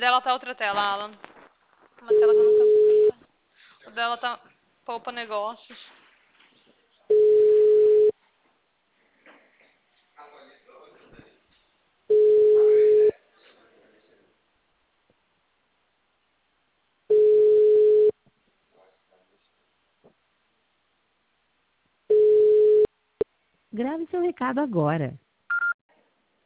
dela tá outra tela, Alan. Uma tela que eu não consigo. O dela tá poupa negócios. Grave seu recado agora.